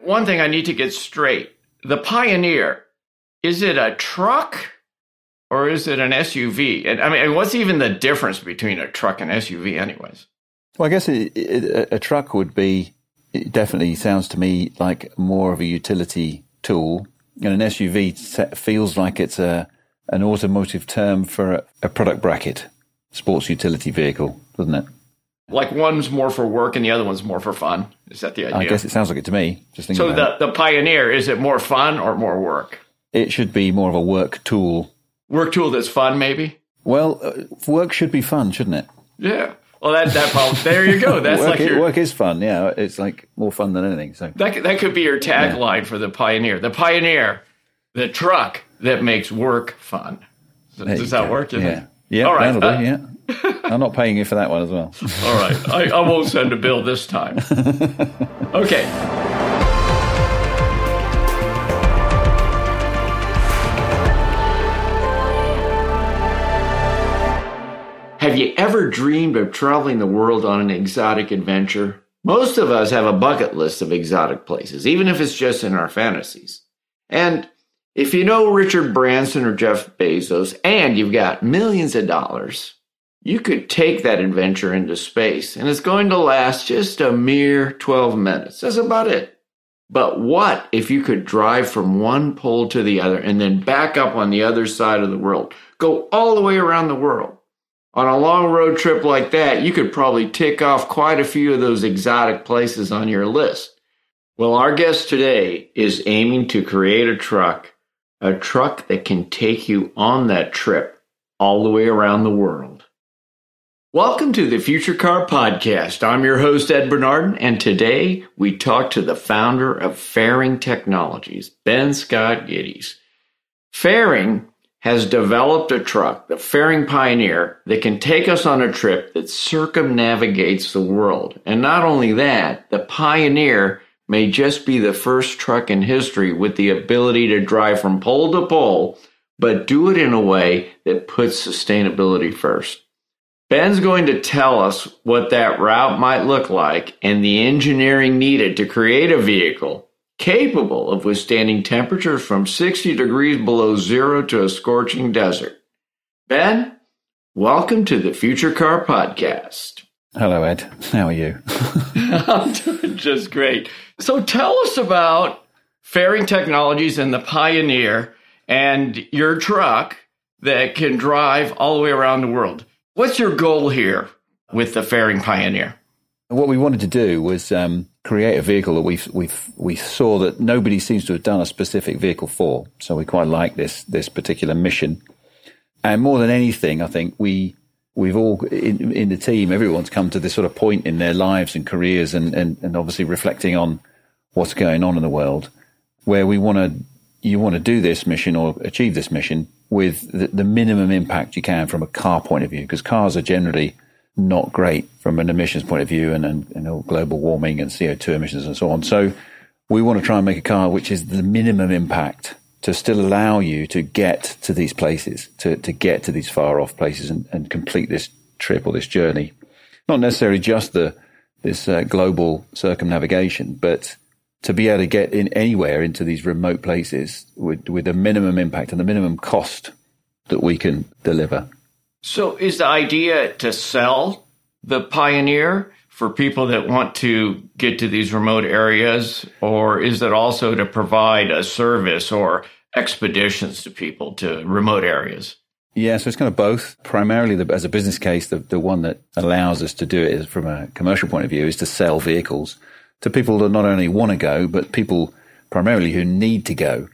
one thing I need to get straight. The Pioneer, is it a truck or is it an SUV? And I mean, what's even the difference between a truck and SUV anyways? Well, I guess a truck would be, it definitely sounds to me like more of a utility tool. And an SUV feels like it's an automotive term for a product bracket, sports utility vehicle, doesn't it? Like one's more for work and the other one's more for fun. Is that the idea? I guess it sounds like it to me. Just thinking so the Pioneer, is it more fun or more work? It should be more of a work tool. Work tool that's fun, maybe? Well, work should be fun, shouldn't it? Yeah. Well, that probably, there you go. That's work is fun. Yeah, it's like more fun than anything. So that could be your tagline for the Pioneer. The Pioneer, the truck that makes work fun. Does that work? Yeah. Yeah. All right. That'll do, yeah. I'm not paying you for that one as well. All right. I won't send a bill this time. Okay. Have you ever dreamed of traveling the world on an exotic adventure? Most of us have a bucket list of exotic places, even if it's just in our fantasies. And if you know Richard Branson or Jeff Bezos, and you've got millions of dollars, you could take that adventure into space, and it's going to last just a mere 12 minutes. That's about it. But what if you could drive from one pole to the other and then back up on the other side of the world? Go all the way around the world. On a long road trip like that, you could probably tick off quite a few of those exotic places on your list. Well, our guest today is aiming to create a truck that can take you on that trip all the way around the world. Welcome to the Future Car Podcast. I'm your host, Ed Bernardin, and today we talk to the founder of Faring Technologies, Ben Scott Geddes. Faring has developed a truck, the Faring Pioneer, that can take us on a trip that circumnavigates the world. And not only that, the Pioneer may just be the first truck in history with the ability to drive from pole to pole, but do it in a way that puts sustainability first. Ben's going to tell us what that route might look like and the engineering needed to create a vehicle capable of withstanding temperatures from 60 degrees below zero to a scorching desert. Ben, welcome to the Future Car Podcast. Hello, Ed. How are you? I'm doing just great. So tell us about Faring Technologies and the Pioneer and your truck that can drive all the way around the world. What's your goal here with the Faring Pioneer? What we wanted to do was create a vehicle that we saw that nobody seems to have done a specific vehicle for. So we quite like this particular mission. And more than anything, I think we've all in the team, everyone's come to this sort of point in their lives and careers and obviously reflecting on what's going on in the world, where you want to do this mission or achieve this mission with the minimum impact you can from a car point of view, because cars are generally not great from an emissions point of view and global warming and CO2 emissions and so on. So we want to try and make a car which is the minimum impact to still allow you to get to these places, to get to these far off places and complete this trip or this journey. Not necessarily just this global circumnavigation, but to be able to get in anywhere into these remote places with the minimum impact and the minimum cost that we can deliver. So is the idea to sell the Pioneer for people that want to get to these remote areas, or is it also to provide a service or expeditions to people to remote areas? Yeah, so it's kind of both. Primarily, as a business case, the one that allows us to do it is from a commercial point of view is to sell vehicles to people that not only want to go, but people primarily who need to go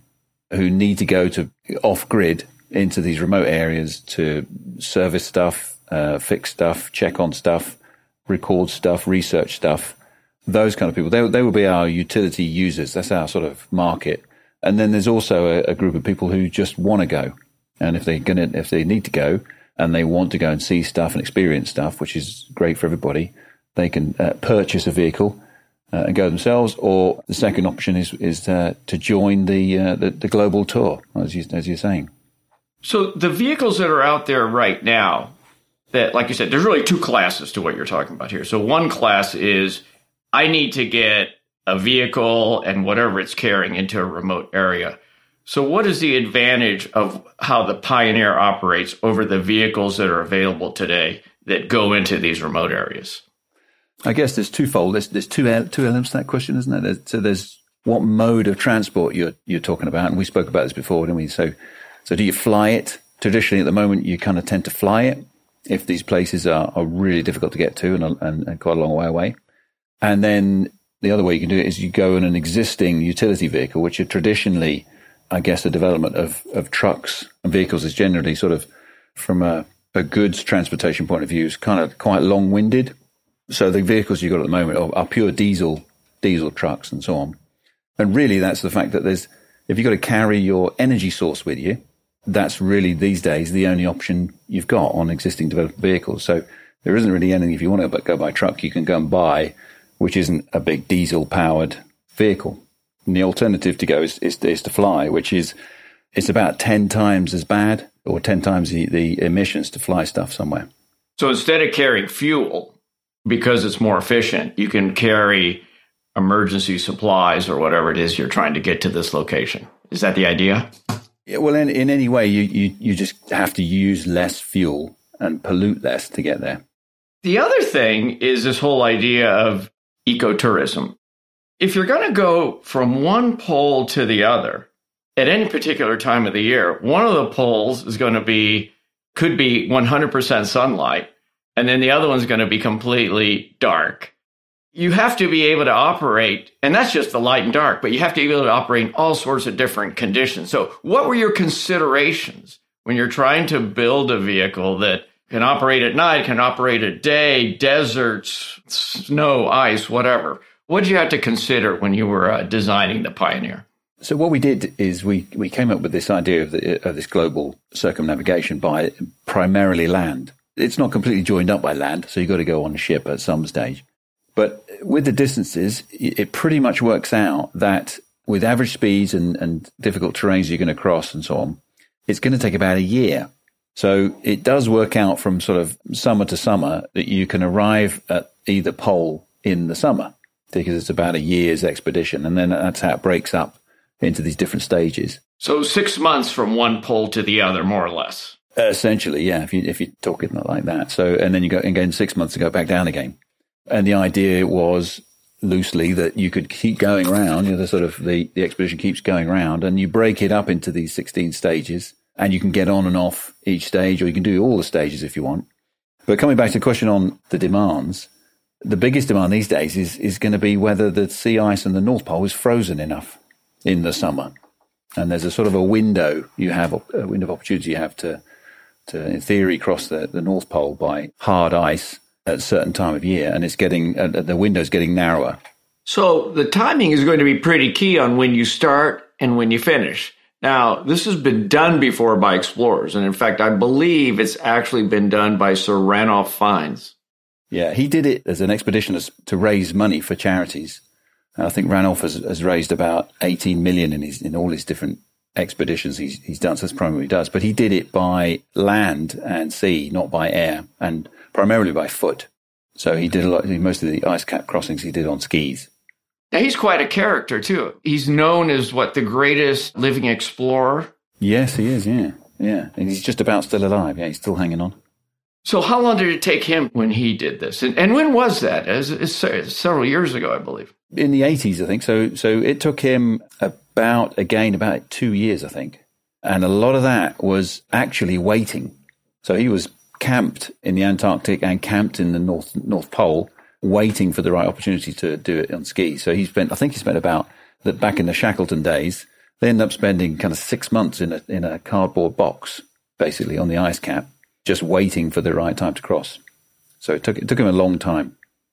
to off-grid into these remote areas to service stuff, fix stuff, check on stuff, record stuff, research stuff. Those kind of people, they will be our utility users. That's our sort of market. And then there's also a group of people who just want to go. And if they need to go and they want to go and see stuff and experience stuff, which is great for everybody, they can purchase a vehicle and go themselves. Or the second option is to join the global tour, as you're saying. So the vehicles that are out there right now, that, like you said, there's really two classes to what you're talking about here. So one class is, I need to get a vehicle and whatever it's carrying into a remote area. So what is the advantage of how the Pioneer operates over the vehicles that are available today that go into these remote areas? I guess there's twofold. There's two elements to that question, isn't there? So there's what mode of transport you're talking about, and we spoke about this before, didn't we? So do you fly it? Traditionally, at the moment, you kind of tend to fly it if these places are really difficult to get to and quite a long way away. And then the other way you can do it is you go in an existing utility vehicle, which are traditionally, I guess, the development of trucks and vehicles is generally sort of, from a goods transportation point of view, is kind of quite long-winded. So the vehicles you've got at the moment are pure diesel trucks and so on. And really, that's the fact that if you've got to carry your energy source with you, that's really these days the only option you've got on existing developed vehicles. So there isn't really anything, if you want to go by truck, you can go and buy, which isn't a big diesel-powered vehicle. And the alternative to go is to fly, which is, it's about 10 times as bad, or 10 times the emissions to fly stuff somewhere. So instead of carrying fuel, because it's more efficient, you can carry emergency supplies or whatever it is you're trying to get to this location. Is that the idea? Yeah, well, in any way, you just have to use less fuel and pollute less to get there. The other thing is this whole idea of ecotourism. If you're going to go from one pole to the other at any particular time of the year, one of the poles could be 100% sunlight, and then the other one's going to be completely dark. You have to be able to operate, and that's just the light and dark, but you have to be able to operate in all sorts of different conditions. So what were your considerations when you're trying to build a vehicle that can operate at night, can operate at day, deserts, snow, ice, whatever? What did you have to consider when you were designing the Pioneer? So what we did is we came up with this idea of this global circumnavigation by primarily land. It's not completely joined up by land, so you've got to go on a ship at some stage. But with the distances, it pretty much works out that with average speeds and difficult terrains you're going to cross and so on, it's going to take about a year. So it does work out from sort of summer to summer that you can arrive at either pole in the summer, because it's about a year's expedition. And then that's how it breaks up into these different stages. So 6 months from one pole to the other, more or less. Essentially, yeah, if you're talking like that. So, and then you go again 6 months to go back down again. And the idea was loosely that you could keep going around, the expedition keeps going around, and you break it up into these 16 stages, and you can get on and off each stage, or you can do all the stages if you want. But coming back to the question on the demands, the biggest demand these days is going to be whether the sea ice and the North Pole is frozen enough in the summer. And there's a sort of a window of opportunity you have to in theory, cross the North Pole by hard ice at a certain time of year, and the window's getting narrower. So the timing is going to be pretty key on when you start and when you finish. Now, this has been done before by explorers, and in fact, I believe it's actually been done by Sir Ranulph Fiennes. Yeah, he did it as an expedition to raise money for charities. And I think Ranulph has raised about 18 million in all his different expeditions he's done. So that's primarily what he does. But he did it by land and sea, not by air, and primarily by foot. So he did most of the ice cap crossings he did on skis. Now, he's quite a character, too. He's known as, the greatest living explorer? Yes, he is, yeah. Yeah, and he's just about still alive. Yeah, he's still hanging on. So how long did it take him when he did this? And when was that? It's several years ago, I believe. In the 80s, I think. So it took him about 2 years, I think. And a lot of that was actually waiting. So he was camped in the Antarctic and camped in the North Pole, waiting for the right opportunity to do it on skis. So he spent about that back in the Shackleton days. They ended up spending kind of 6 months in a cardboard box, basically on the ice cap, just waiting for the right time to cross. So it took him a long time.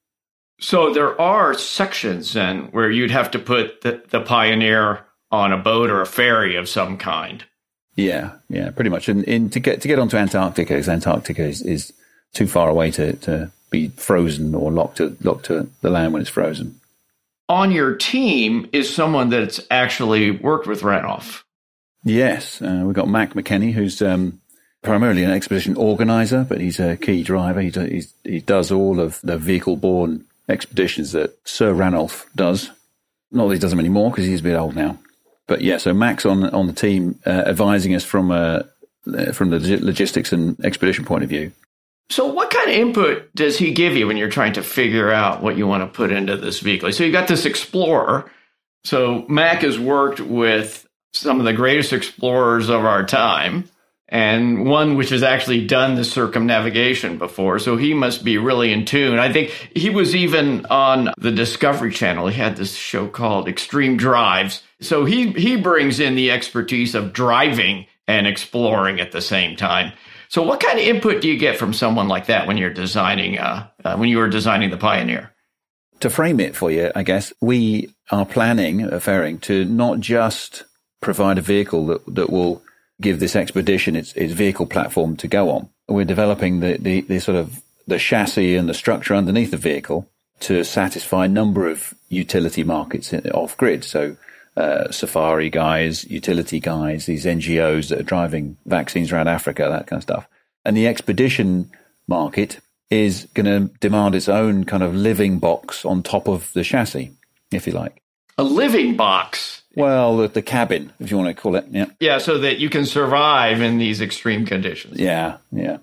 So there are sections then where you'd have to put the Pioneer on a boat or a ferry of some kind. Yeah, pretty much. And to get onto Antarctica, because Antarctica is too far away to be frozen or locked to the land when it's frozen. On your team is someone that's actually worked with Ranulph. Yes, we've got Mac McKenney, who's primarily an expedition organizer, but he's a key driver. He does all of the vehicle-borne expeditions that Sir Ranulph does. Not that he does them anymore because he's a bit old now. But yeah, so Mac's on the team advising us from the logistics and expedition point of view. So what kind of input does he give you when you're trying to figure out what you want to put into this vehicle? So you got this Explorer. So Mac has worked with some of the greatest explorers of our time, and one which has actually done the circumnavigation before. So he must be really in tune. I think he was even on the Discovery Channel. He had this show called Extreme Drives. So he brings in the expertise of driving and exploring at the same time. So what kind of input do you get from someone like that when you're designing, when you were designing the Pioneer? To frame it for you, I guess, we are planning at Ferring to not just provide a vehicle that will give this expedition its vehicle platform to go on. We're developing the sort of the chassis and the structure underneath the vehicle to satisfy a number of utility markets off grid. So safari guys, utility guys, these NGOs that are driving vaccines around Africa, that kind of stuff. And the expedition market is going to demand its own kind of living box on top of the chassis, if you like. A living box? Well, the cabin, if you want to call it. Yeah. Yeah, so that you can survive in these extreme conditions. Yeah.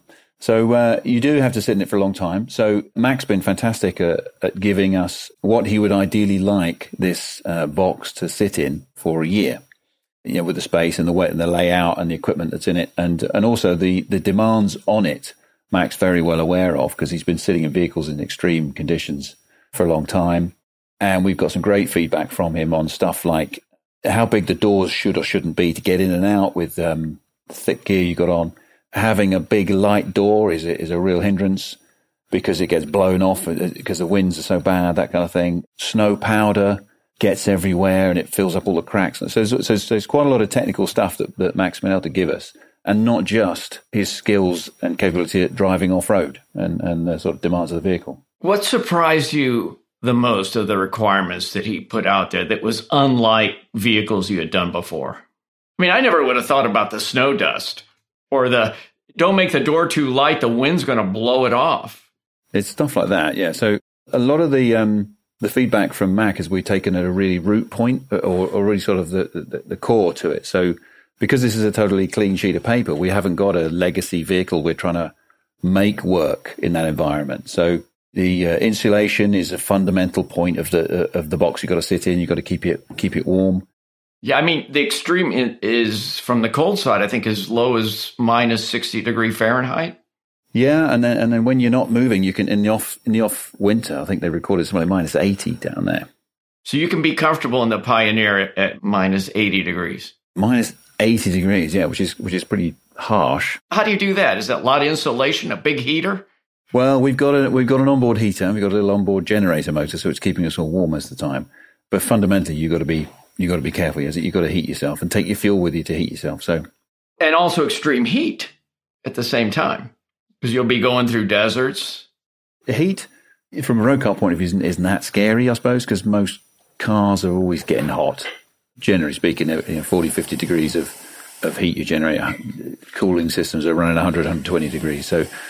So you do have to sit in it for a long time. So Mac's been fantastic at giving us what he would ideally like this box to sit in for a year. You know, with the space and the weight and the layout and the equipment that's in it, and also the demands on it. Mac's very well aware of because he's been sitting in vehicles in extreme conditions for a long time, and we've got some great feedback from him on stuff like how big the doors should or shouldn't be to get in and out with the thick gear you got on. Having a big light door is a real hindrance because it gets blown off because the winds are so bad, that kind of thing. Snow powder gets everywhere and it fills up all the cracks. So there's quite a lot of technical stuff that Mac's been able to give us, and not just his skills and capability at driving off-road and the sort of demands of the vehicle. What surprised you the most of the requirements that he put out there that was unlike vehicles you had done before? I mean, I never would have thought about the snow dust. Or don't make the door too light, the wind's going to blow it off. It's stuff like that, yeah. So a lot of the feedback from Mac is we've taken at a really root point or really sort of the core to it. So because this is a totally clean sheet of paper, we haven't got a legacy vehicle we're trying to make work in that environment. So the insulation is a fundamental point of the box you've got to sit in. You've got to keep it warm. Yeah, I mean, the extreme is from the cold side, I think, as low as minus 60 degree Fahrenheit. Yeah, and then when you're not moving, you can in the off winter, I think they recorded something like minus 80 down there. So you can be comfortable in the Pioneer at minus 80 degrees. Minus 80 degrees, yeah, which is pretty harsh. How do you do that? Is that a lot of insulation, a big heater? Well, we've got an onboard heater, we've got a little onboard generator motor, so it's keeping us all warm most of the time. But fundamentally, you've got to be careful. You've got to heat yourself and take your fuel with you to heat yourself. So, and also extreme heat at the same time, because you'll be going through deserts. The heat, from a road car point of view, isn't that scary, I suppose, because most cars are always getting hot. Generally speaking, 40, 50 degrees of heat you generate. Cooling systems are running 100, 120 degrees.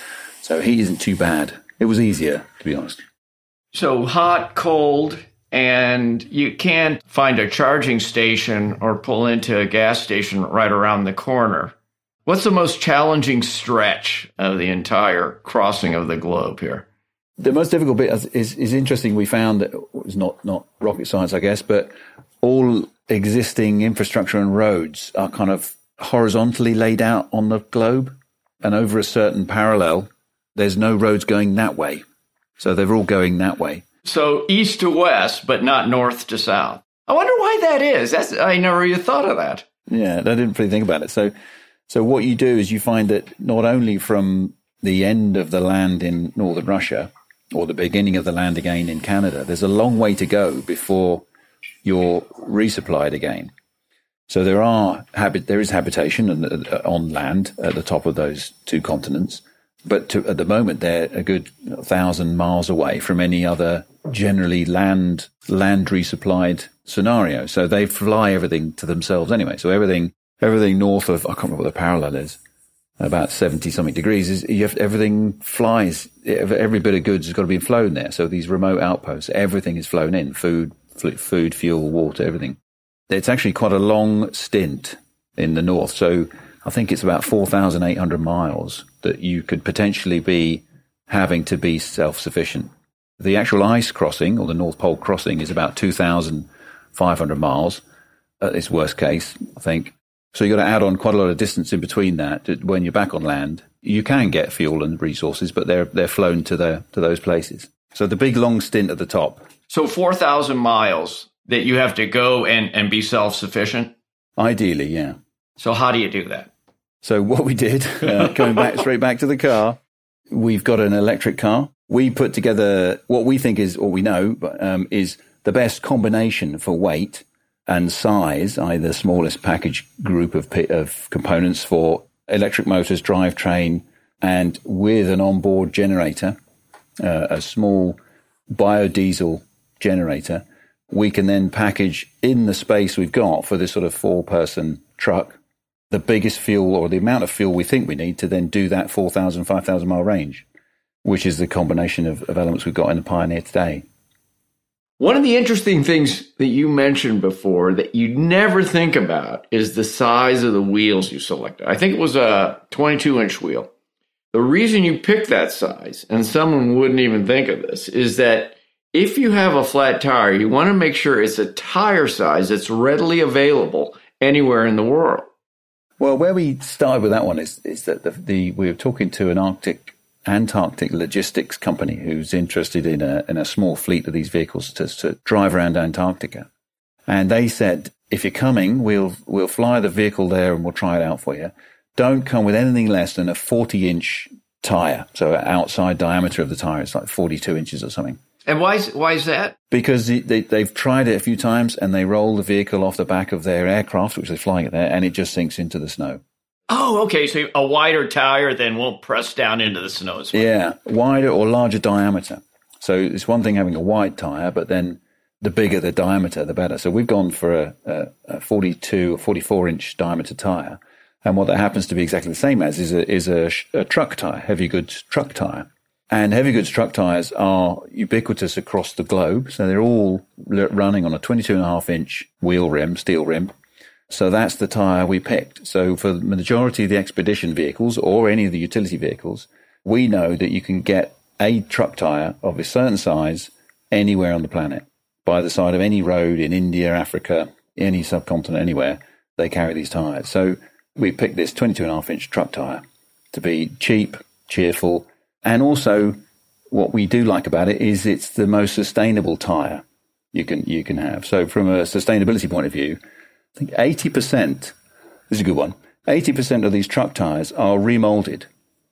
So heat isn't too bad. It was easier, to be honest. So hot, cold, and you can't find a charging station or pull into a gas station right around the corner. What's the most challenging stretch of the entire crossing of the globe here? The most difficult bit is interesting. We found that it's not rocket science, I guess, but all existing infrastructure and roads are kind of horizontally laid out on the globe, and over a certain parallel, there's no roads going that way. So they're all going that way. So east to west, but not north to south. I wonder why that is. I never even thought of that. Yeah, I didn't really think about it. So what you do is you find that not only from the end of the land in northern Russia or the beginning of the land again in Canada, there's a long way to go before you're resupplied again. So there is habitation on land at the top of those two continents, but at the moment they're a good 1,000 miles away from any other generally land resupplied scenario. So they fly everything to themselves anyway. So everything north of, I can't remember what the parallel is, about 70-something degrees, everything flies. Every bit of goods has got to be flown there. So these remote outposts, everything is flown in, food, food, fuel, water, everything. It's actually quite a long stint in the north. So I think it's about 4,800 miles that you could potentially be having to be self-sufficient. The actual ice crossing, or the North Pole crossing, is about 2,500 miles at its worst case, I think. So you've got to add on quite a lot of distance in between that. When you're back on land, you can get fuel and resources, but they're flown to those places. So the big long stint at the top. So 4,000 miles that you have to go and be self-sufficient? Ideally, yeah. So how do you do that? So what we did, going straight back to the car, we've got an electric car. We put together what we think is, or we know, is the best combination for weight and size, i.e. the smallest package group of components for electric motors, drivetrain, and with an onboard generator, a small biodiesel generator. We can then package in the space we've got for this sort of 4-person truck the biggest fuel, or the amount of fuel we think we need to then do that 4,000, 5,000 mile range, which is the combination of elements we've got in the Pioneer today. One of the interesting things that you mentioned before that you never think about is the size of the wheels you selected. I think it was a 22-inch wheel. The reason you picked that size, and someone wouldn't even think of this, is that if you have a flat tire, you want to make sure it's a tire size that's readily available anywhere in the world. Well, where we started with that one is that we were talking to an Antarctic logistics company who's interested in a small fleet of these vehicles to drive around Antarctica. And they said, if you're coming, we'll fly the vehicle there and we'll try it out for you. Don't come with anything less than a 40-inch tire. So outside diameter of the tire is like 42 inches or something. And why is that? Because they've tried it a few times and they roll the vehicle off the back of their aircraft, which they're flying it there, and it just sinks into the snow. Oh, okay. So a wider tire then won't press down into the snow as well. Yeah, wider or larger diameter. So it's one thing having a wide tire, but then the bigger the diameter, the better. So we've gone for a 42 or 44-inch diameter tire. And what that happens to be exactly the same as is a truck tire, heavy goods truck tire. And heavy goods truck tires are ubiquitous across the globe. So they're all running on a 22.5-inch wheel rim, steel rim. So that's the tire we picked. So for the majority of the expedition vehicles or any of the utility vehicles, we know that you can get a truck tire of a certain size anywhere on the planet. By the side of any road in India, Africa, any subcontinent, anywhere, they carry these tires. So we picked this 22.5-inch truck tire to be cheap, cheerful, and also what we do like about it is it's the most sustainable tire you can have. So from a sustainability point of view, I think 80%, this is a good one, 80% of these truck tires are remolded.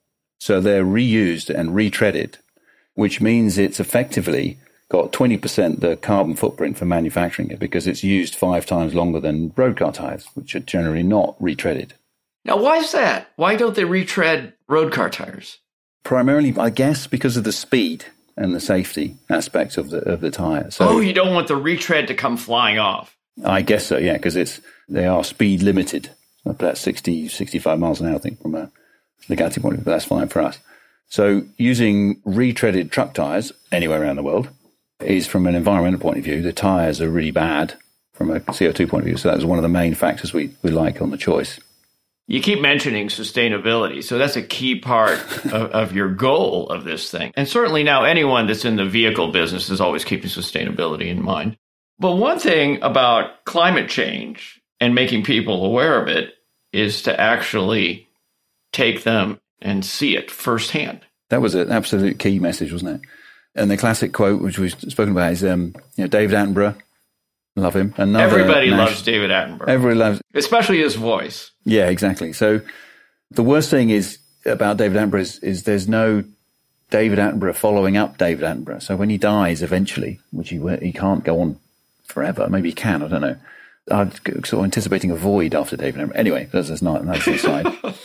So they're reused and retreaded, which means it's effectively got 20% the carbon footprint for manufacturing it because it's used 5 times longer than road car tires, which are generally not retreaded. Now, why is that? Why don't they retread road car tires? Primarily, I guess, because of the speed and the safety aspects of the tire. So, you don't want the retread to come flying off. I guess so, yeah, because they are speed limited. About 60, 65 miles an hour, I think, from a legality point of view, but that's fine for us. So using retreaded truck tires anywhere around the world is, from an environmental point of view, the tires are really bad from a CO2 point of view. So that was one of the main factors we like on the choice. You keep mentioning sustainability, so that's a key part of your goal of this thing. And certainly now anyone that's in the vehicle business is always keeping sustainability in mind. But one thing about climate change and making people aware of it is to actually take them and see it firsthand. That was an absolute key message, wasn't it? And the classic quote, which we've spoken about, is David Attenborough. Love him. Everybody loves David Attenborough. Everybody loves, especially his voice. Yeah, exactly. So the worst thing is about David Attenborough is there's no David Attenborough following up David Attenborough. So when he dies eventually, which he can't go on forever, maybe he can, I don't know. I'm sort of anticipating a void after David Attenborough. Anyway, that's the side.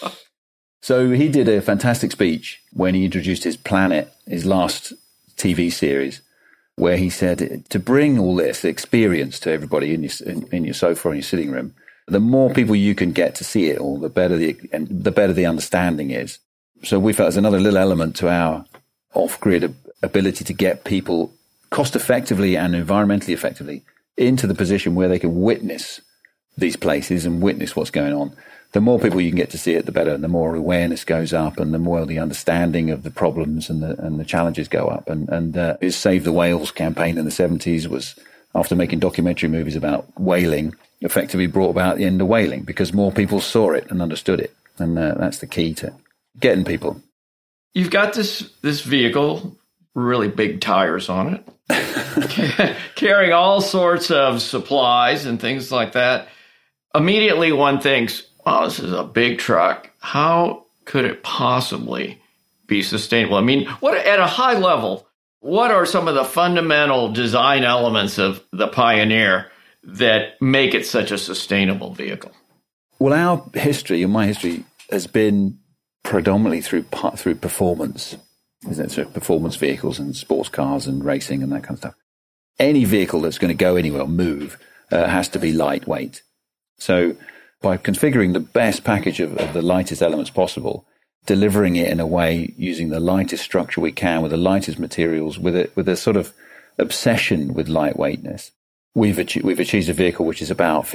So he did a fantastic speech when he introduced his Planet, his last TV series, where he said to bring all this experience to everybody in your sofa or in your sitting room, the more people you can get to see it all, the better the understanding is. So we felt there's another little element to our off-grid ability to get people cost effectively and environmentally effectively into the position where they can witness these places and witness what's going on. The more people you can get to see it, the better, and the more awareness goes up, and the more the understanding of the problems and the challenges go up. And his Save the Whales campaign in the 70s was, after making documentary movies about whaling, effectively brought about the end of whaling because more people saw it and understood it. And that's the key to getting people. You've got this vehicle, really big tires on it, carrying all sorts of supplies and things like that. Immediately one thinks, oh, this is a big truck. How could it possibly be sustainable? I mean, at a high level, what are some of the fundamental design elements of the Pioneer that make it such a sustainable vehicle? Well, our history, and my history, has been predominantly through performance, isn't it? So performance vehicles and sports cars and racing and that kind of stuff. Any vehicle that's going to go anywhere, move, has to be lightweight. So by configuring the best package of the lightest elements possible, delivering it in a way using the lightest structure we can with the lightest materials, with a sort of obsession with lightweightness, we've achieved a vehicle which is about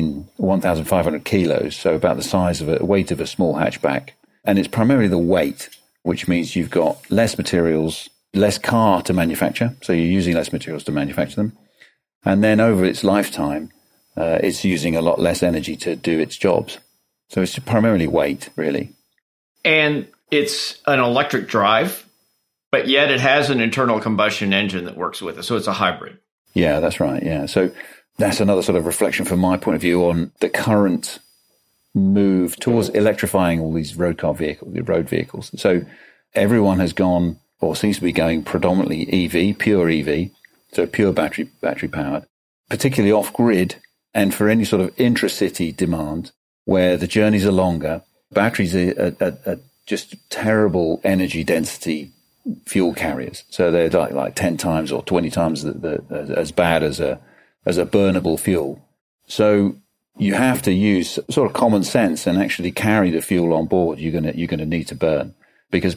1,500 kilos, so about the size of a weight of a small hatchback. And it's primarily the weight, which means you've got less materials, less car to manufacture, so you're using less materials to manufacture them. And then over its lifetime, it's using a lot less energy to do its jobs. So it's primarily weight, really. And it's an electric drive, but yet it has an internal combustion engine that works with it. So it's a hybrid. Yeah, that's right. Yeah. So that's another sort of reflection from my point of view on the current move towards electrifying all these road vehicles. So everyone has gone, or seems to be going, predominantly EV, pure EV, so pure battery powered, particularly off grid. And for any sort of intracity demand where the journeys are longer, batteries are just terrible energy density fuel carriers. So they're like 10 times or 20 times as bad as a burnable fuel. So you have to use sort of common sense and actually carry the fuel on board you're going to need to burn, because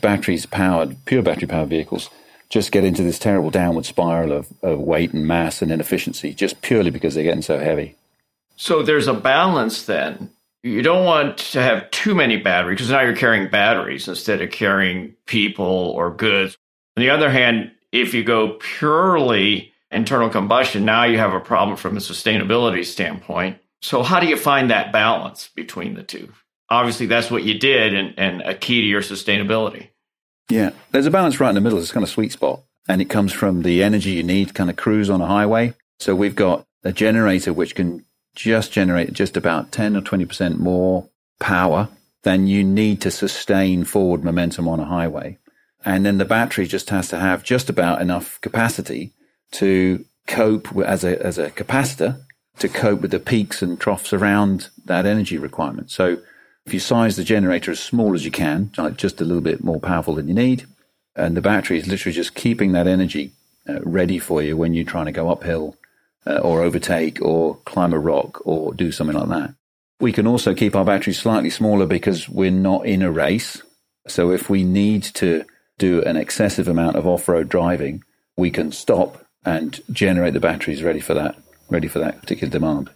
pure battery powered vehicles just get into this terrible downward spiral of weight and mass and inefficiency just purely because they're getting so heavy. So there's a balance then. You don't want to have too many batteries because now you're carrying batteries instead of carrying people or goods. On the other hand, if you go purely internal combustion, now you have a problem from a sustainability standpoint. So how do you find that balance between the two? Obviously, that's what you did and a key to your sustainability. Yeah, there's a balance right in the middle. It's kind of sweet spot. And it comes from the energy you need to kind of cruise on a highway. So we've got a generator which can just generate just about 10 or 20% more power than you need to sustain forward momentum on a highway. And then the battery just has to have just about enough capacity to cope as a capacitor to cope with the peaks and troughs around that energy requirement. So if you size the generator as small as you can, like just a little bit more powerful than you need, and the battery is literally just keeping that energy ready for you when you're trying to go uphill or overtake or climb a rock or do something like that. We can also keep our batteries slightly smaller because we're not in a race. So if we need to do an excessive amount of off-road driving, we can stop and generate the batteries ready for that particular demand.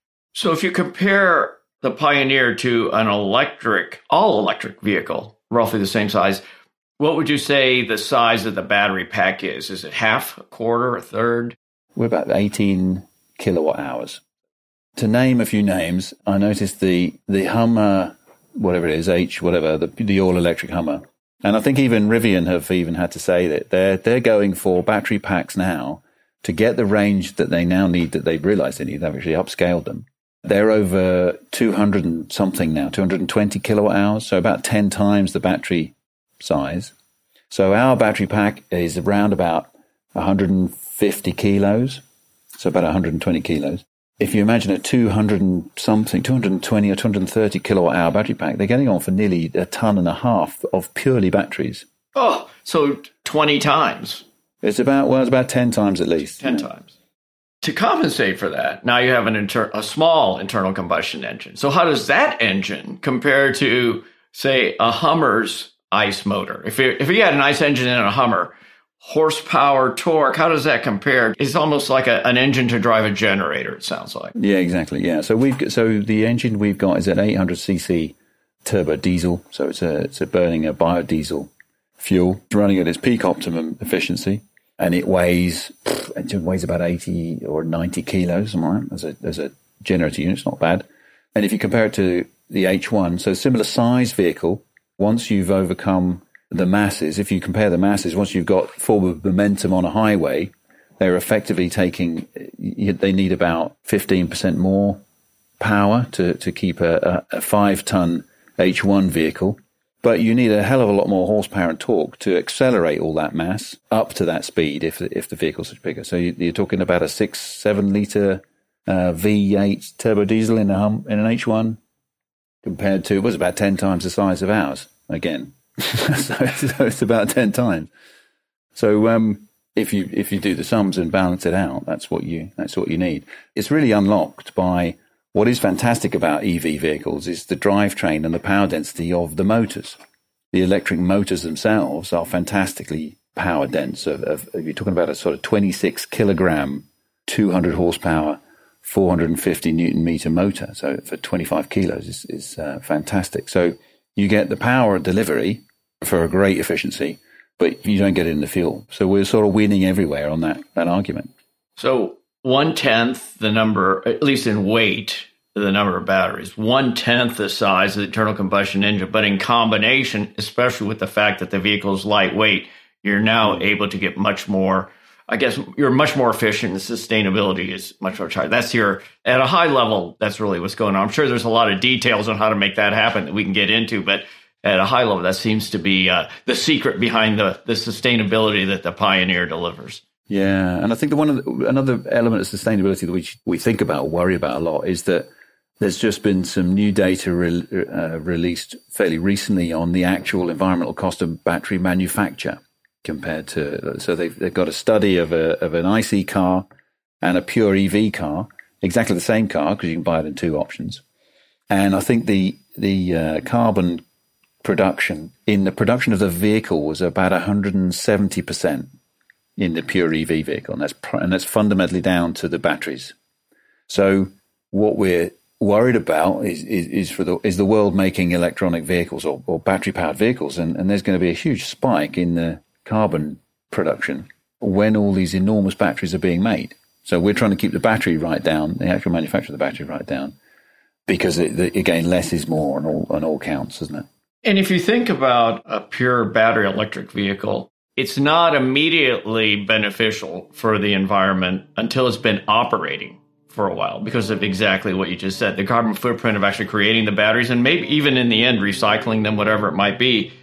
So if you compare the Pioneer to an all-electric vehicle, roughly the same size, what would you say the size of the battery pack is? Is it half, a quarter, a third? We're about 18 kilowatt hours. To name a few names, I noticed the Hummer, whatever it is, the all-electric Hummer. And I think even Rivian have even had to say that they're going for battery packs now to get the range that they now need, that they've realized they need. They've actually upscaled them. They're over 200 and something now, 220 kilowatt hours, so about 10 times the battery size. So our battery pack is around about 150 kilos, so about 120 kilos. If you imagine a 220 or 230 kilowatt hour battery pack, they're getting on for nearly 1.5 tons of purely batteries. Oh, so 20 times. It's about 10 times at least. 10 times. To compensate for that, now you have a small internal combustion engine. So how does that engine compare to, say, a Hummer's ICE motor? If you had an ICE engine in a Hummer, horsepower, torque, how does that compare? It's almost like an engine to drive a generator, it sounds like. Yeah, exactly. Yeah. So the engine we've got is an 800cc turbo diesel. So it's burning a biodiesel fuel, running at its peak optimum efficiency. And it weighs about 80 or 90 kilos, something like that, as a generator unit. It's not bad. And if you compare it to the H1, so similar size vehicle, once you've overcome the masses, if you compare the masses, once you've got forward momentum on a highway, they're effectively they need about 15% more power to keep a 5-ton H1 vehicle. But you need a hell of a lot more horsepower and torque to accelerate all that mass up to that speed if the vehicle's much bigger. So you're talking about a 6-7 litre V8 turbo diesel in an H1 compared to, it was about 10 times the size of ours again. so it's about 10 times. So if you do the sums and balance it out, that's what you need. It's really unlocked by what is fantastic about EV vehicles is the drivetrain and the power density of the motors. The electric motors themselves are fantastically power dense. You're talking about a sort of 26 kilogram, 200 horsepower, 450 Newton meter motor. So for 25 kilos is fantastic. So you get the power delivery for a great efficiency, but you don't get it in the fuel. So we're sort of winning everywhere on that argument. So 1/10 the number, at least in weight, the number of batteries, 1/10 the size of the internal combustion engine. But in combination, especially with the fact that the vehicle is lightweight, you're now able to get much more. I guess you're much more efficient, and sustainability is much more higher. At a high level, that's really what's going on. I'm sure there's a lot of details on how to make that happen that we can get into, but at a high level, that seems to be the secret behind the sustainability that the Pioneer delivers. Yeah, and I think another element of sustainability that we think about or worry about a lot is that there's just been some new data released fairly recently on the actual environmental cost of battery manufacture compared to. So they've got a study of an IC car and a pure EV car, exactly the same car because you can buy it in two options. And I think the carbon production in the production of the vehicle was about 170%. In the pure EV vehicle, and that's fundamentally down to the batteries. So what we're worried about is the world making electronic vehicles or battery powered vehicles, and there's going to be a huge spike in the carbon production when all these enormous batteries are being made. So we're trying to keep the battery right down, the actual manufacture of the battery right down, because again, less is more on all counts, isn't it? And if you think about a pure battery electric vehicle, it's not immediately beneficial for the environment until it's been operating for a while because of exactly what you just said, the carbon footprint of actually creating the batteries and maybe even in the end recycling them, whatever it might be.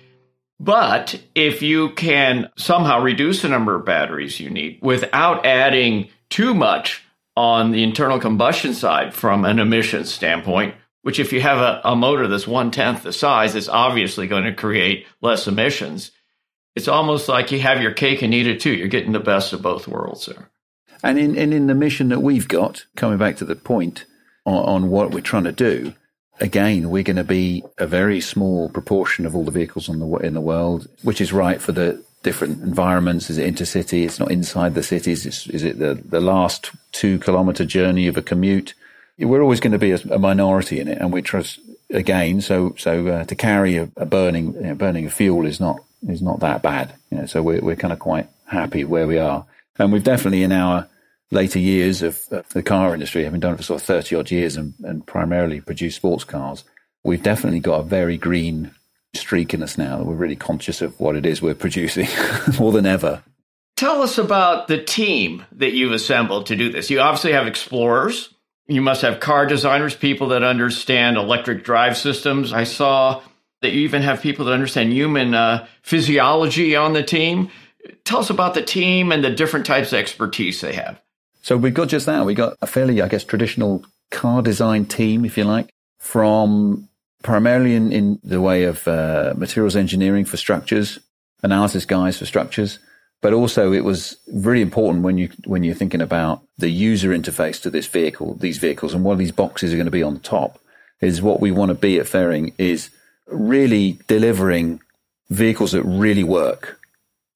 But if you can somehow reduce the number of batteries you need without adding too much on the internal combustion side from an emissions standpoint, which if you have a motor that's 1/10 the size, it's obviously going to create less emissions. It's almost like you have your cake and eat it too. You're getting the best of both worlds there. And in the mission that we've got, coming back to the point on what we're trying to do, again, we're going to be a very small proportion of all the vehicles in the world, which is right for the different environments. Is it intercity? It's not inside the cities. Is it the last 2 kilometer journey of a commute? We're always going to be a minority in it, and we trust again. So to carry a burning of fuel is not that bad. So we're kind of quite happy where we are. And we've definitely in our later years of the car industry, having done it for sort of 30 odd years and primarily produced sports cars, we've definitely got a very green streak in us now that we're really conscious of what it is we're producing more than ever. Tell us about the team that you've assembled to do this. You obviously have explorers. You must have car designers, people that understand electric drive systems. I saw that you even have people that understand human physiology on the team. Tell us about the team and the different types of expertise they have. So we've got just that. We've got a fairly, I guess, traditional car design team, if you like, from primarily in the way of materials engineering for structures, analysis guys for structures. But also it was really important when you're thinking about the user interface to these vehicles and what these boxes are going to be on the top, is what we want to be at Fairing is really delivering vehicles that really work.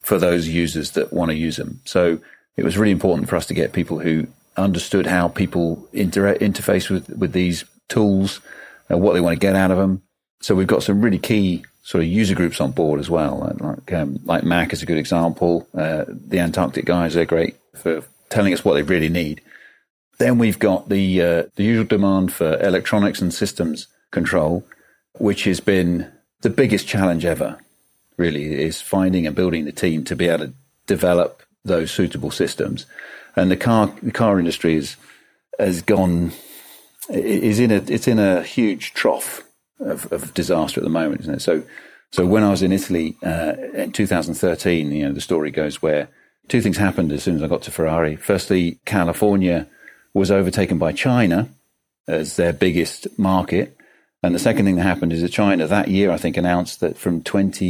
for those users that want to use them. So it was really important for us to get people who understood how people interface with these tools and what they want to get out of them. So we've got some really key sort of user groups on board as well. Like Mac is a good example. The Antarctic guys are great for telling us what they really need. Then we've got the usual demand for electronics and systems control, which has been the biggest challenge ever, really, is finding and building the team to be able to develop those suitable systems. And the car industry is in a huge trough of disaster at the moment, isn't it? So when I was in Italy in 2013, the story goes where two things happened as soon as I got to Ferrari. Firstly, California was overtaken by China as their biggest market. And the second thing that happened is that China that year, I think, announced that from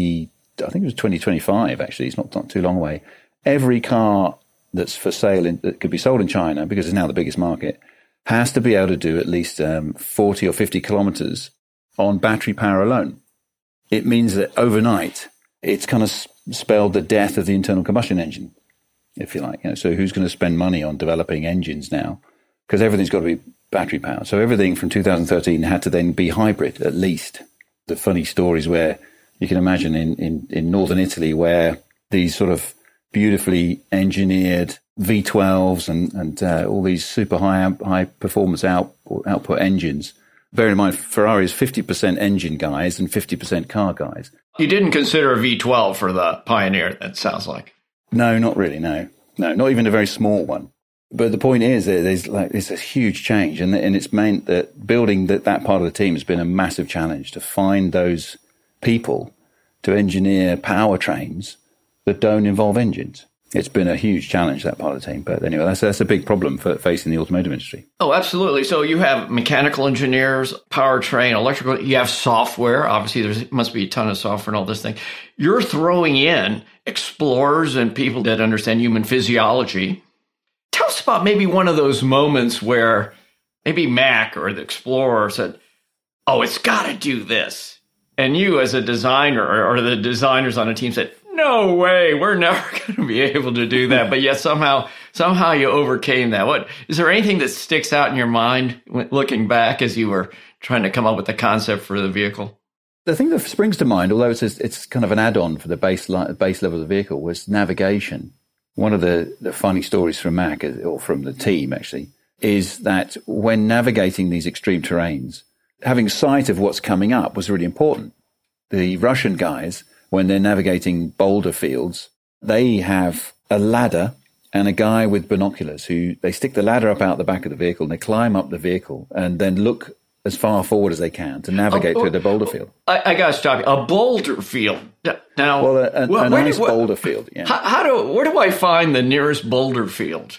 2025, actually, it's not too long away, every car that's for sale that could be sold in China, because it's now the biggest market, has to be able to do at least 40 or 50 kilometers on battery power alone. It means that overnight, it's kind of spelled the death of the internal combustion engine, if you like. So who's going to spend money on developing engines now? Because everything's got to be battery powered. So everything from 2013 had to then be hybrid, at least. The funny stories where you can imagine in northern Italy, where these sort of beautifully engineered V12s and all these super high performance output engines. Bear in mind, Ferrari is 50% engine guys and 50% car guys. You didn't consider a V12 for the Pioneer, that sounds like. No, not really, no, not even a very small one. But the point is that there's a huge change, and it's meant that building that part of the team has been a massive challenge to find those people to engineer powertrains that don't involve engines. It's been a huge challenge, that part of the team. But anyway, that's a big problem for facing the automotive industry. Oh, absolutely. So you have mechanical engineers, powertrain, electrical, you have software. Obviously, there must be a ton of software and all this thing. You're throwing in explorers and people that understand human physiology. Tell us about maybe one of those moments where maybe Mac or the Explorer said, oh, it's got to do this. And you as a designer or the designers on a team said, no way, we're never going to be able to do that. But yet somehow you overcame that. What is there anything that sticks out in your mind looking back as you were trying to come up with the concept for the vehicle? The thing that springs to mind, although it's kind of an add-on for the base level of the vehicle, was navigation. One of the funny stories from Mac, or from the team actually, is that when navigating these extreme terrains, having sight of what's coming up was really important. The Russian guys, when they're navigating boulder fields, they have a ladder and a guy with binoculars who they stick the ladder up out the back of the vehicle and they climb up the vehicle and then look as far forward as they can to navigate through the boulder field. I got to stop you. A boulder field. Now, well, a nice boulder field. Yeah. Where do I find the nearest boulder field?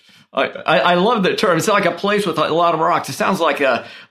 I love the term. It's like a place with a lot of rocks. It sounds like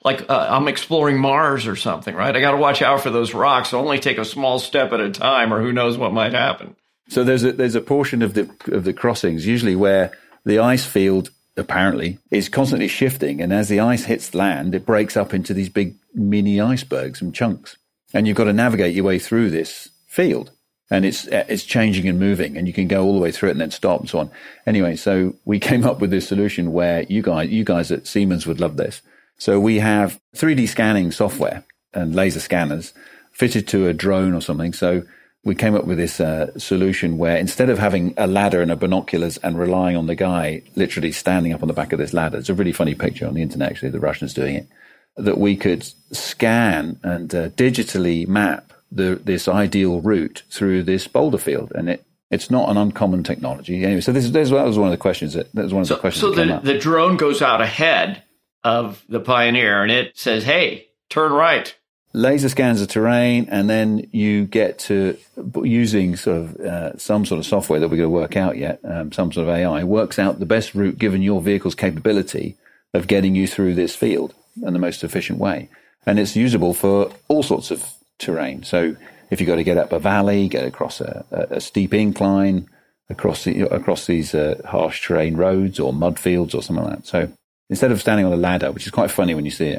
I'm exploring Mars or something, right? I got to watch out for those rocks. Only take a small step at a time, or who knows what might happen. So there's a portion of the crossings usually where the ice field apparently is constantly shifting, and as the ice hits land, it breaks up into these big mini icebergs and chunks, and you've got to navigate your way through this field. And it's changing and moving, and you can go all the way through it and then stop and so on. Anyway, so we came up with this solution where you guys at Siemens would love this. So we have 3D scanning software and laser scanners fitted to a drone or something. So we came up with this solution where instead of having a ladder and a binoculars and relying on the guy literally standing up on the back of this ladder, it's a really funny picture on the internet, actually, the Russians doing it, that we could scan and digitally map this ideal route through this boulder field, and it's not an uncommon technology. Anyway, so that was one of the questions that came up. So the drone goes out ahead of the Pioneer, and it says, "Hey, turn right." Laser scans the terrain, and then you get to using sort of some sort of software that we're going to work out yet, some sort of AI works out the best route given your vehicle's capability of getting you through this field in the most efficient way, and it's usable for all sorts of terrain. So if you've got to get up a valley, get across a steep incline, across these harsh terrain roads or mud fields or something like that. So instead of standing on a ladder, which is quite funny when you see it.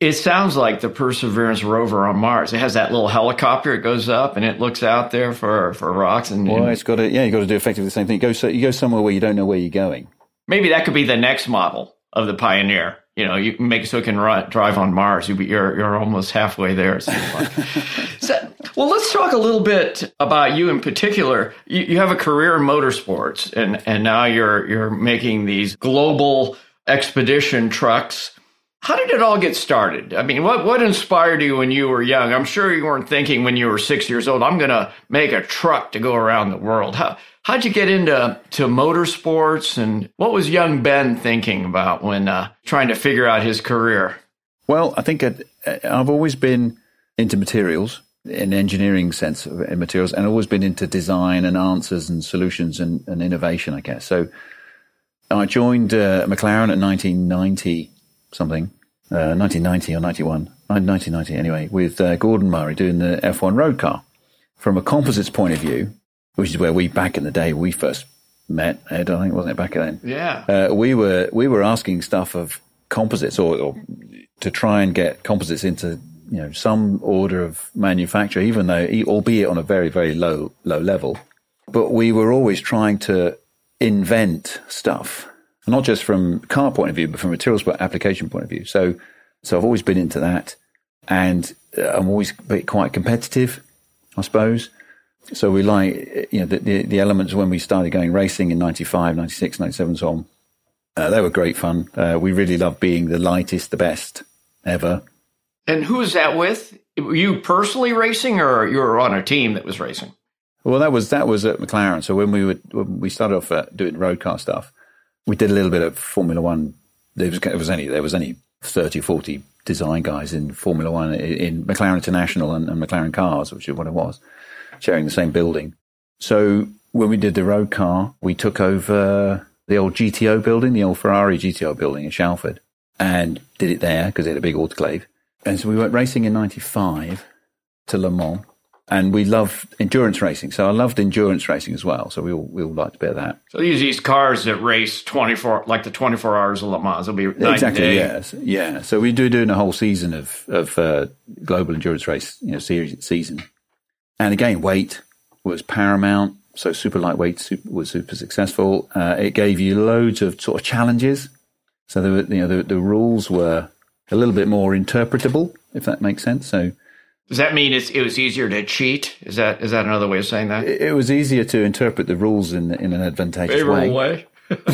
It sounds like the Perseverance rover on Mars. It has that little helicopter. It goes up and it looks out there for rocks. Well, it's got to, you got to do effectively the same thing. You go somewhere where you don't know where you're going. Maybe that could be the next model of the Pioneer. You can make it so it can drive on Mars. You're almost halfway there, it seems like. Well, let's talk a little bit about you in particular. You have a career in motorsports, and now you're making these global expedition trucks. How did it all get started? I mean, what inspired you when you were young? I'm sure you weren't thinking when you were 6 years old, I'm going to make a truck to go around the world. How'd you get into motorsports, and what was young Ben thinking about when trying to figure out his career? Well, I think I've always been into materials, in engineering sense in materials, and always been into design and answers and solutions and innovation, I guess. So I joined McLaren at 1990 something, 1990 or 91, 1990 anyway, with Gordon Murray doing the F1 road car. From a composites point of view, which is where back in the day, we first met, Ed, I think, wasn't it, back then? Yeah. We were asking stuff of composites or to try and get composites into, some order of manufacture, even though, albeit on a very, very low level. But we were always trying to invent stuff. Not just from car point of view, but from materials application point of view. So I've always been into that, and I'm always quite competitive, I suppose. So we like, the elements when we started going racing in 95, 96, 97, so on. They were great fun. We really loved being the lightest, the best ever. And who was that with? Were you personally racing, or you were on a team that was racing? Well, that was at McLaren. So when we started off doing road car stuff, we did a little bit of Formula One. There was only 30, 40 design guys in Formula One in McLaren International and McLaren Cars, which is what it was, sharing the same building. So when we did the road car, we took over the old GTO building, the old Ferrari GTO building in Shalford, and did it there because it had a big autoclave. And so we went racing in 95 to Le Mans. And we love endurance racing. So I loved endurance racing as well. So we all liked a bit of that. So these cars that race 24 hours of Le Mans. It'll be exactly, yes. Yeah. So we doing a whole season of global endurance race, season. And again, weight was paramount. So super lightweight was super successful. It gave you loads of sort of challenges. So the rules were a little bit more interpretable, if that makes sense. So does that mean it was easier to cheat? Is that another way of saying that? It was easier to interpret the rules in an advantageous way.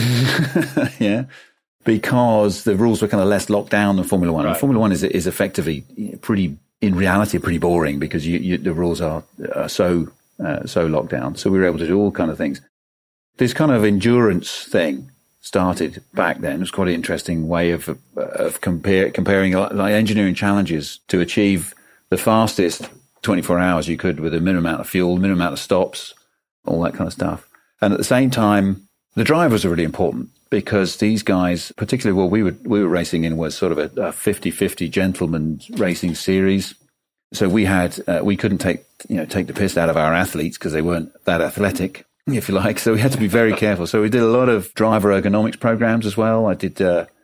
Yeah, because the rules were kind of less locked down than Formula One. Right. Formula One is effectively in reality pretty boring because the rules are so locked down. So we were able to do all kind of things. This kind of endurance thing started back then. It was quite an interesting way of comparing like engineering challenges to achieve the fastest 24 hours you could with a minimum amount of fuel, minimum amount of stops, all that kind of stuff. And at the same time, the drivers are really important because these guys, particularly what we were racing in was sort of a 50-50 gentleman racing series. So we couldn't take the piss out of our athletes because they weren't that athletic, if you like. So we had to be very careful. So we did a lot of driver ergonomics programs as well. I did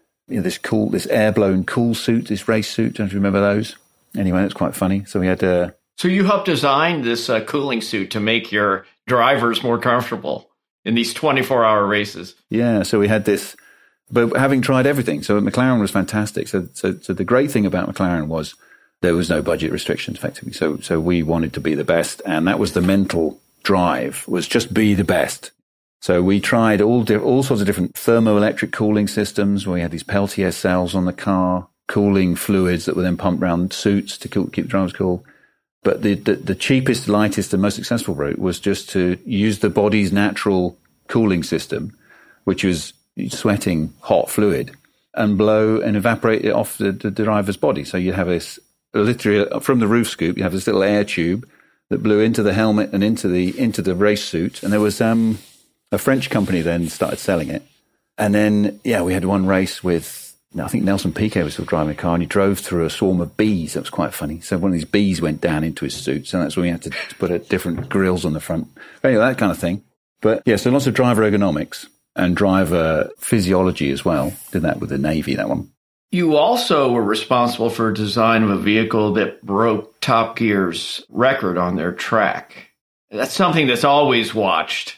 this air-blown cool suit, this race suit. Don't you remember those? Anyway, it's quite funny. So we had So you helped design this cooling suit to make your drivers more comfortable in these 24-hour races. Yeah, so we had this, but having tried everything. So McLaren was fantastic. So the great thing about McLaren was there was no budget restrictions, effectively. So we wanted to be the best, and that was the mental drive, was just be the best. So we tried all sorts of different thermoelectric cooling systems. We had these Peltier cells on the car, cooling fluids that were then pumped around suits to keep the drivers cool. But the cheapest, lightest, and most successful route was just to use the body's natural cooling system, which was sweating hot fluid, and blow and evaporate it off the driver's body. So you'd have this, literally from the roof scoop, you have this little air tube that blew into the helmet and into the race suit. And there was a French company then started selling it. And then, we had one race with, I think Nelson Piquet was still driving a car, and he drove through a swarm of bees. That was quite funny. So one of these bees went down into his suit, so that's when we had to put different grills on the front. Anyway, that kind of thing. But so lots of driver ergonomics and driver physiology as well. Did that with the Navy, that one. You also were responsible for design of a vehicle that broke Top Gear's record on their track. That's something that's always watched.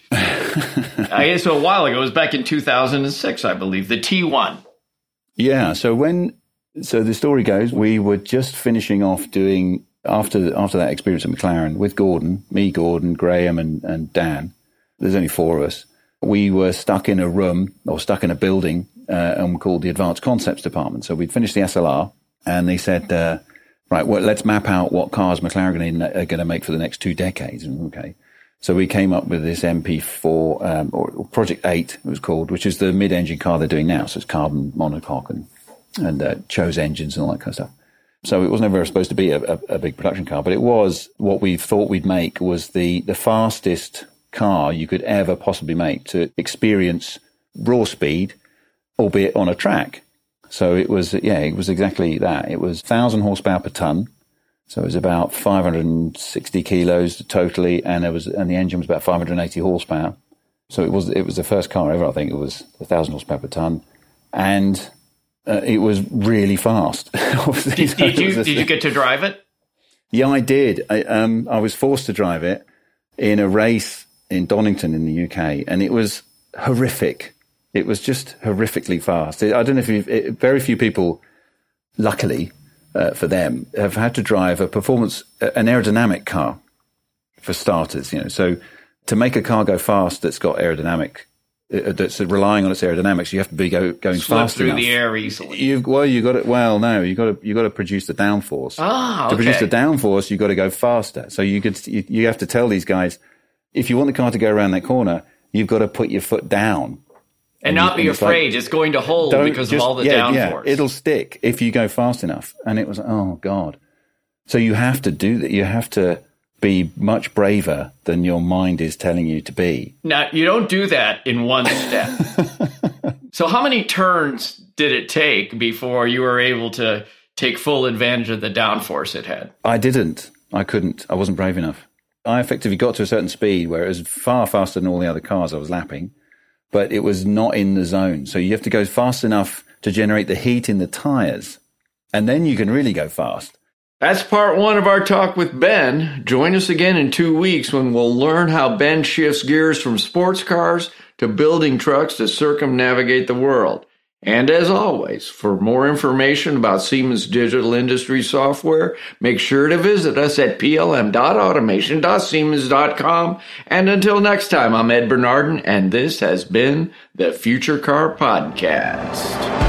So a while ago, it was back in 2006, I believe, the T1. Yeah. So the story goes, we were just finishing off doing, after that experience at McLaren with Gordon, Graham and Dan. There's only four of us. We were stuck in a room or stuck in a building and called the Advanced Concepts Department. So we'd finished the SLR and they said, right, well, let's map out what cars McLaren are going to make for the next 2 decades. Okay. So we came up with this MP4, or Project 8 it was called, which is the mid-engine car they're doing now. So it's carbon monocoque and chose engines and all that kind of stuff. So it wasn't ever supposed to be a big production car, but it was what we thought we'd make was the fastest car you could ever possibly make to experience raw speed, albeit on a track. So it was exactly that. It was 1,000 horsepower per ton. So it was about 560 kilos totally, and the engine was about 580 horsepower. So it was the first car ever. I think it was 1,000 horsepower per ton, and it was really fast. Did you get to drive it? Yeah, I did. I was forced to drive it in a race in Donington in the UK, and it was horrific. It was just horrifically fast. I don't know if very few people, luckily for them, have had to drive an aerodynamic car for starters. So to make a car go fast that's got aerodynamic, that's relying on its aerodynamics, you have to be going fast through enough. The air easily. You got to produce the downforce. Okay. To produce the downforce, you've got to go faster. So you have to tell these guys, if you want the car to go around that corner, you've got to put your foot down. And not be afraid it's going to hold because of all the downforce. Yeah, it'll stick if you go fast enough. And it was, oh, God. So you have to do that. You have to be much braver than your mind is telling you to be. Now, you don't do that in one step. So how many turns did it take before you were able to take full advantage of the downforce it had? I didn't. I couldn't. I wasn't brave enough. I effectively got to a certain speed where it was far faster than all the other cars I was lapping, but it was not in the zone. So you have to go fast enough to generate the heat in the tires, and then you can really go fast. That's part one of our talk with Ben. Join us again in 2 weeks when we'll learn how Ben shifts gears from sports cars to building trucks to circumnavigate the world. And as always, for more information about Siemens Digital Industry Software, make sure to visit us at plm.automation.siemens.com. And until next time, I'm Ed Bernardin, and this has been the Future Car Podcast.